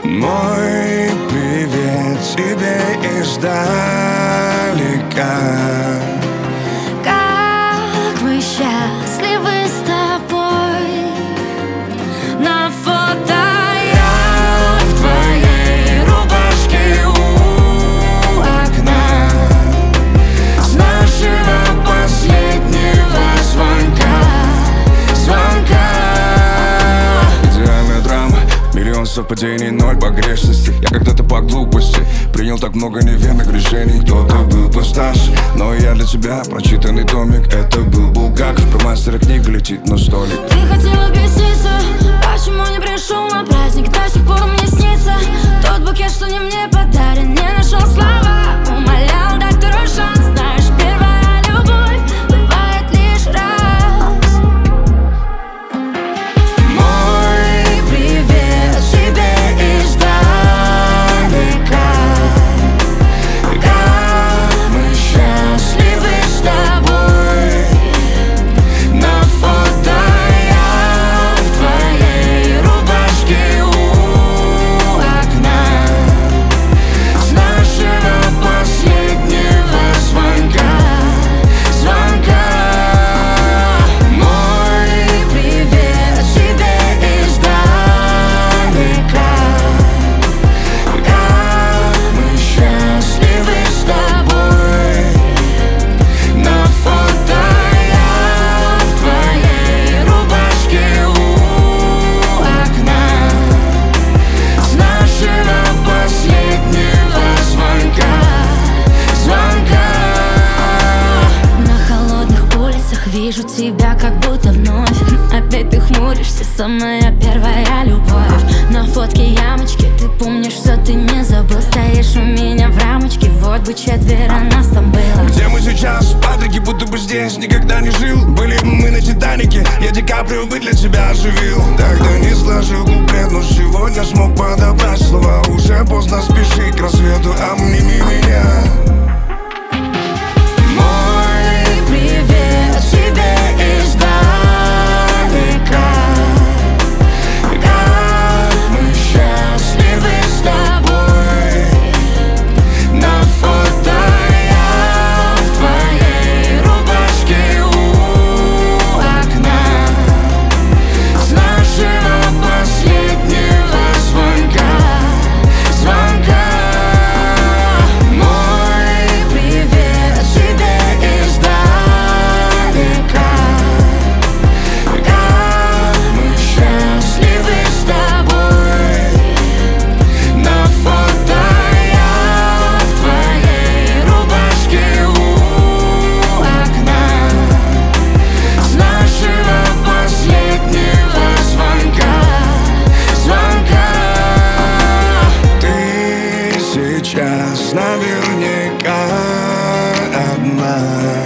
Мой привет тебе издалека. Как мы счастливы с тобой. На фото я в твоей рубашке у окна с нашего последнего звонка. Идеальная драма, миллион совпадений, ноль погрешностей. Я когда-то по глупости принял так много неверных решений. Кто-то был постарше, но я для тебя прочитанный томик. Это был Булгаков, про мастера книга летит на столик. Ты хотел объясниться, почему не пришел на праздник. До сих пор мне снится тот букет, что не мне подарен. Не нашел слова, умолял дать второй шанс. Знаешь, первая любовь бывает лишь раз. Мой привет тебе издалека. Как мы счастливы с тобой. На фото я в твоей рубашке у окна с нашего последнего звонка. Мой привет тебе издалека. Как мы счастливы с тобой. На фото я в твоей рубашке у окна с нашего последнего звонка. На холодных улицах вижу тебя как будто вновь. Опять ты хмуришься, самая первая любовь. На фотке ямочки, ты помнишь, что ты не забыл. Стоишь у меня в рамочке, вот бы четверо нас там было. Где мы сейчас? Патрики, будто бы здесь никогда не жил. Были бы мы на Титанике, я Ди Каприо бы для тебя оживил. Тогда не сложил куплет, но сегодня смог подобрать слова. Уже поздно спешить к рассвету, обними меня. Мой привет тебе издалека. Как мы счастливы с тобой. На фото я в твоей рубашке у окна с нашего последнего звонка. Мой привет тебе издалека. Как мы счастливы с тобой. На фото я в твоей рубашке у окна с нашего последнего звонка. Ты сейчас наверняка одна.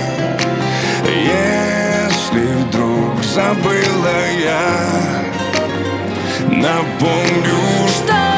Если вдруг забыла, я напомню, Что